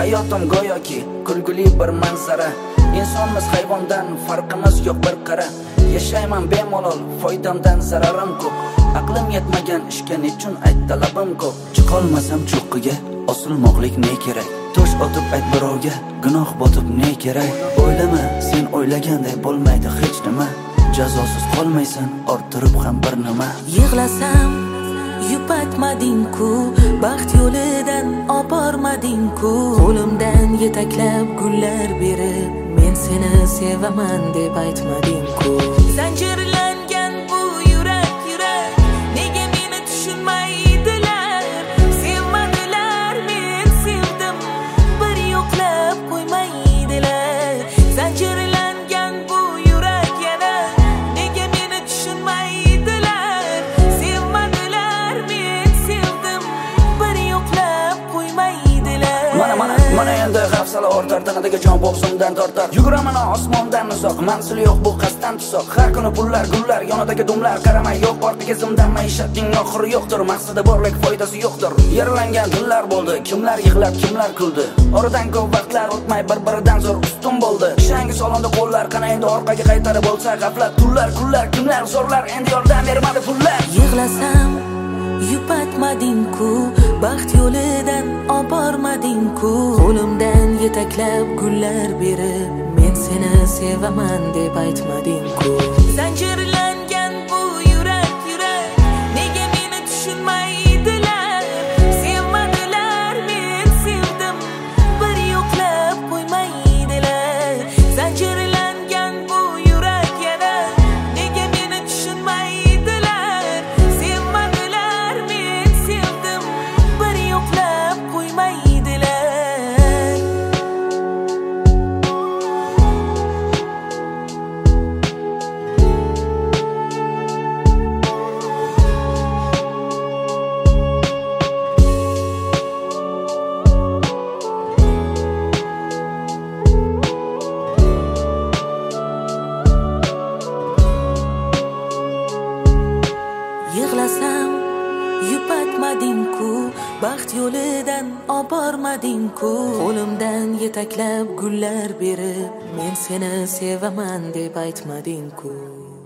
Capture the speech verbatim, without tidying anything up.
Hayotim go'yoki kulguli bir manzara. İnsanmiz hayvondan farqimiz yo'q bir qara. Yashayman bemalol, foydamdan zararim ko'p. Aqlim yetmagan ishga nechun ayt talabim ko'p. Chiqolmasam cho'qqiga, osilmoqlik ne kerak? Tosh otib ayt birovga, gunoh botib ne kerak? O'ylama, sen o'ylaganday bo'lmaydi hech nima. Jazosiz qolmaysan, orttirib ham bir nima. Yig'lasam yupatmading-ku, baxt yo'lidan obormading-ku. Qo'limdan yetaklab gullar berib, men seni sevaman deb aytmading-ku. Zanjirlangan bu yurak yurak, nega meni tushunmaydilar? Sevmadilar, men sevdim, bir yo'qlab qo'ymaydilar. Zanjirlangan bu yurak yana, nega meni tushunmaydilar? Sevmadilar, men sevdim, bir yo'qlab qo'ymaydilar. Mana mana mana endi hafsala ortar, tanadagi jon bo'g'zimdan tortar. Yuguraman osmondan uzoq, manzil yo'q bu qasddan tuzoq. Har kuni pullar gullar, yonidagi dumlar qaramay yo'q, ortiga zimdan maishatning oxiri yo'qdir. Maqsadi borlik, foydasi yo'qdir. Yaralangan dillar bo'ldi, kimlar yig'lab, kimlar kuldi. Oradan ko'p vaqtlar o'tmay bir-biridan zo'r ustun bo'ldi. Shangi solonda qo'llar, qana endi orqaga qaytarib bo'lsa g'aflat. Tunlar, kunlar, kimlar zo'rlar, endi yordam bermadi pullar. Yig'lasam yupatmading-ku, baxt yo'lidan obormading-ku. Qo'limdan yetaklab gullar berib, men seni sevaman deb aytmading-ku. Zanjirlangan bu yurak yurak, nega meni tushunmaydilar? Sevmadilar, men sevdim, bir yo'qlab qo'ymaydilar. Zanjirlangan bu yurak yana, nega meni tushunmaydilar? Sevmadilar, men sevdim, bir yo'qlab qo'ymaydilar. Yig'lasam yupatmading-ku, baxt yo'lidan obormading-ku. Qo'limdan yetaklab gullar berib, men seni sevaman deb aytmading-ku.